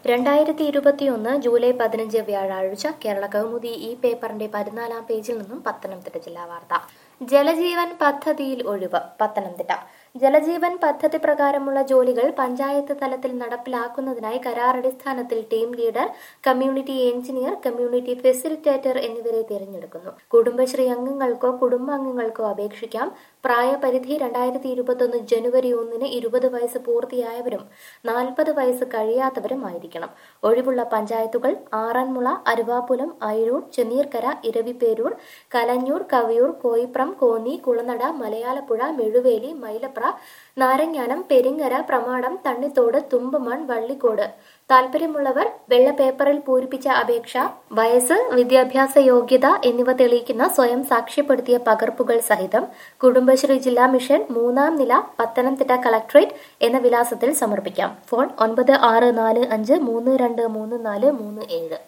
2021 July 15 വ്യാഴാഴ്ച കേരള കൗമുദി ഈ പേപ്പറിന്റെ 14-ാം പേജിൽ നിന്നും പത്തനംതിട്ട ജില്ലാ വാർത്ത. ജലജീവൻ പദ്ധതിയിൽ ഒഴിവ്. പത്തനംതിട്ട ജലജീവൻ പദ്ധതി പ്രകാരമുള്ള ജോലികൾ പഞ്ചായത്ത് തലത്തിൽ നടപ്പിലാക്കുന്നതിനായി കരാറടിസ്ഥാനത്തിൽ team leader, community engineer, community facilitator എന്നിവരെ തിരഞ്ഞെടുക്കുന്നു. കുടുംബശ്രീ അംഗങ്ങൾക്കോ കുടുംബാംഗങ്ങൾക്കോ അപേക്ഷിക്കാം. പ്രായപരിധി 2021 ജനുവരി 1-ന് 20 വയസ്സ് പൂർത്തിയായവരും 40 വയസ്സ് കഴിയാത്തവരുമായിരിക്കണം. ഒഴിവുള്ള പഞ്ചായത്തുകൾ ആറന്മുള, അരുവാപ്പുലം, അയിരൂർ, ചെന്നീർക്കര, ഇരവിപേരൂർ, കലഞ്ഞൂർ, കവിയൂർ, കോയിപ്രം, കോന്നി, കുളനട, മലയാലപ്പുഴ, മെഴുവേലി, മൈലപ്ര, നാരങ്ങാനം, പെരിങ്ങര, പ്രമാടം, തണ്ണിത്തോട്, തുമ്പമൺ, വള്ളിക്കോട്. താൽപര്യമുള്ളവർ വെള്ള പേപ്പറിൽ പൂരിപ്പിച്ച അപേക്ഷ, വയസ്സ്, വിദ്യാഭ്യാസ യോഗ്യത എന്നിവ തെളിയിക്കുന്ന സ്വയം സാക്ഷ്യപ്പെടുത്തിയ പകർപ്പുകൾ സഹിതം കുടുംബശ്രീ ജില്ലാ മിഷൻ 3-ാം നില, പത്തനംതിട്ട കളക്ടറേറ്റ് എന്ന വിലാസത്തിൽ സമർപ്പിക്കാം. ഫോൺ 9645323437.